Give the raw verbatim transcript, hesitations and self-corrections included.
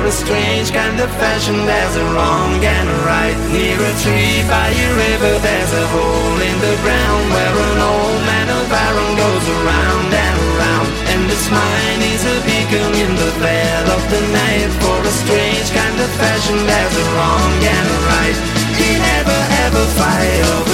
a strange kind of fashion. There's a wrong and a right. Near a tree by a river, there's a hole in the ground where an old man of iron goes around and around. And this mine is a beacon in the veil of the night. For a strange kind of fashion, there's a wrong and a right. He never ever fight over